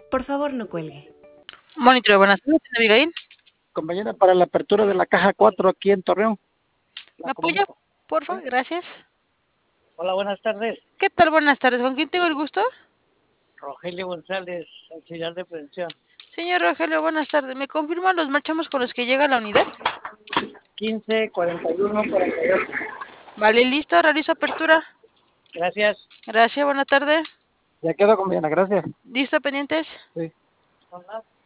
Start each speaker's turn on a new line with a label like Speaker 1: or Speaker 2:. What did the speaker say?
Speaker 1: Por favor, no cuelgue.
Speaker 2: Monitor, buenas tardes, Abigail.
Speaker 3: Compañera, para la apertura de la caja 4 aquí en Torreón.
Speaker 2: ¿Me apoya, por favor? Gracias.
Speaker 4: Hola, buenas tardes.
Speaker 2: ¿Qué tal? Buenas tardes. ¿Con quién tengo el gusto?
Speaker 4: Rogelio González, auxiliar de prevención.
Speaker 2: Señor Rogelio, buenas tardes. ¿Me confirman los marchamos con los que llega a la unidad?
Speaker 4: 15, 41, 48.
Speaker 2: Vale, listo. Realizo apertura.
Speaker 4: Gracias.
Speaker 2: Gracias, buena tarde.
Speaker 3: Ya quedó, compañera, gracias.
Speaker 2: ¿Listo, pendientes?
Speaker 3: Sí.
Speaker 4: Son las